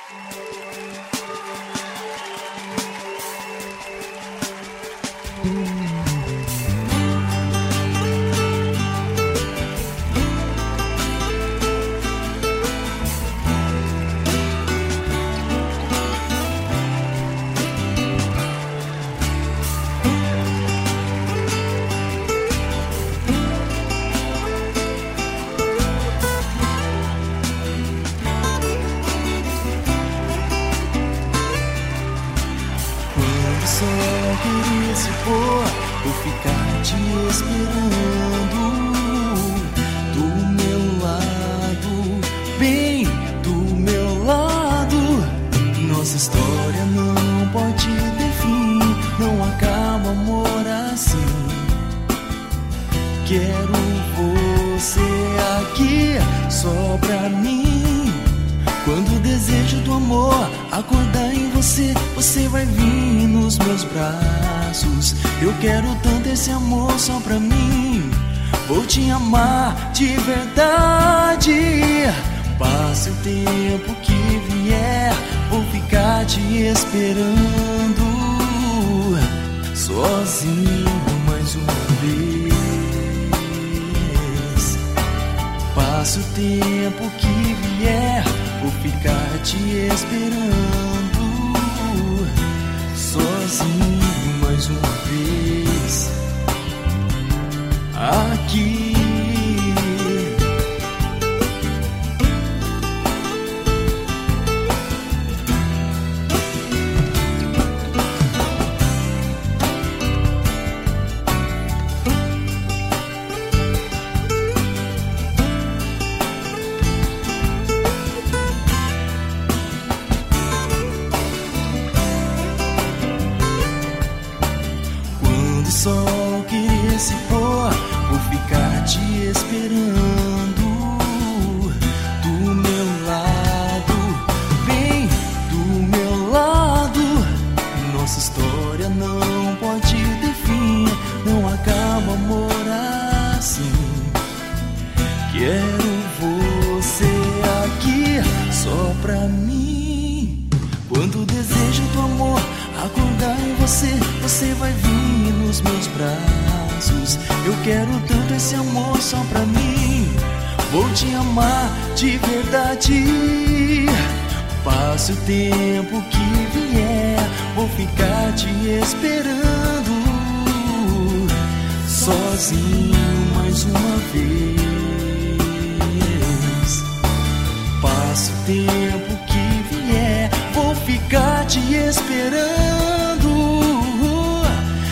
Só queria se pôr, vou ficar te esperando do meu lado, bem do meu lado. Nossa história não pode ter fim, não acaba amor assim. Quero você aqui só pra mim. Quando o desejo do amor acordar em você, você vai vir nos meus braços. Eu quero tanto esse amor só pra mim. Vou te amar de verdade. Passe o tempo que vier, vou ficar te esperando sozinho mais uma vez. Passe o tempo que vier, vou ficar te esperando sozinho mais uma vez aqui. O sol querer se pôr, vou ficar te esperando do meu lado, bem do meu lado. Nossa história não pode ter fim, não acaba amor assim. Quero você aqui só pra mim. Quando o desejo do amor acordar em você, você vai vir nos meus braços. Eu quero tanto esse amor só pra mim. Vou te amar de verdade. Passe o tempo que vier, vou ficar te esperando sozinho mais uma vez. Passe o tempo que vier, vou ficar te esperando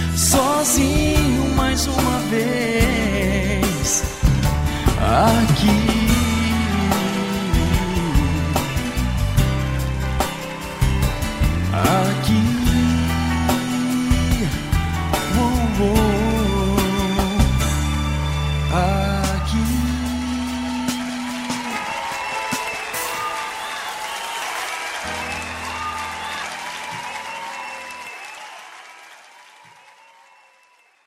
sozinho mais uma vez aqui.